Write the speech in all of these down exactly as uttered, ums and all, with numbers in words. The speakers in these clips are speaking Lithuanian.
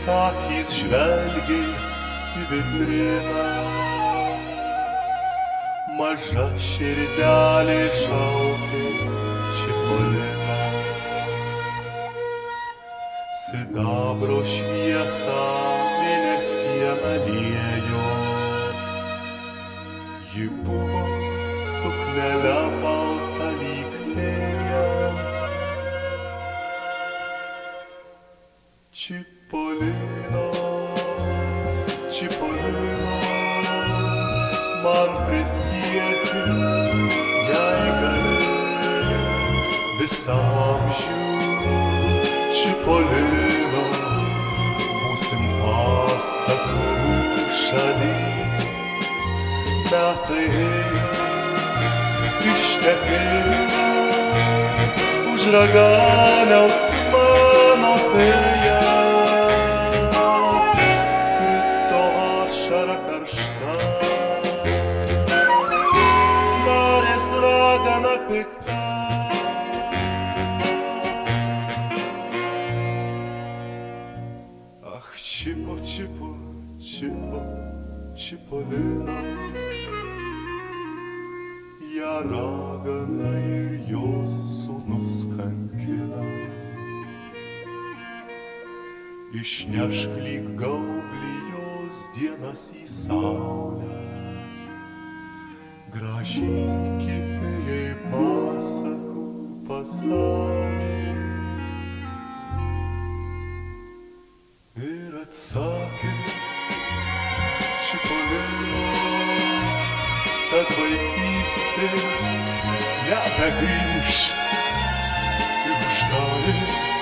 akys žvelgė į vitriną. Maža širdelė šaukė Čipoliną. Sidabro šviesą mėnesieną liejo. Ji buvo suknele balta lyg fėja. Čipolino, Čipolino, man prisiekti, jei gali, visam žiū. Čipolino, būsim pasakų šaly. Metai ištekėjo už raganiaus mano fėja. Krito ašara karšta, Marės ragana pikta. Ach, Čipo, Čipo, Čipo, Čipolino, ją ragana ir jos sūnus kankina. Išnešk lyg gaublį jos dienas į saulę, grąžinki jai pasakų pasaulį. Ir atsakė Čipolino, kad vaikystė nebegrįš. Ir uždarė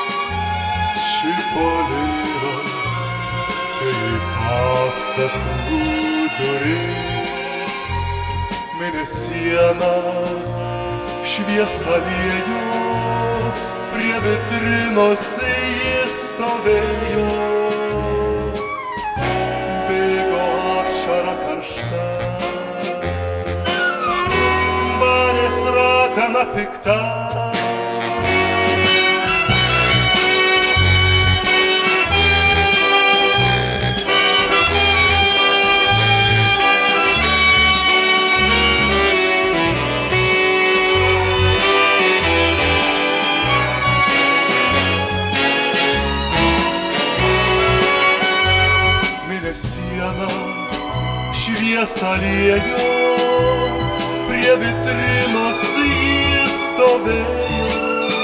Čipolino į pasakų duris. Mėnesiena šviesą liejo, prie vitrinos jis stovėjo. Bėgo ašara karšta, Marės ragana pikta. Šviesą liejo, prie vitrinos jis stovėjo.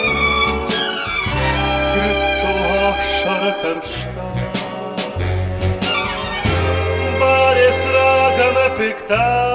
Krito ašara karšta, Marės ragana pikta.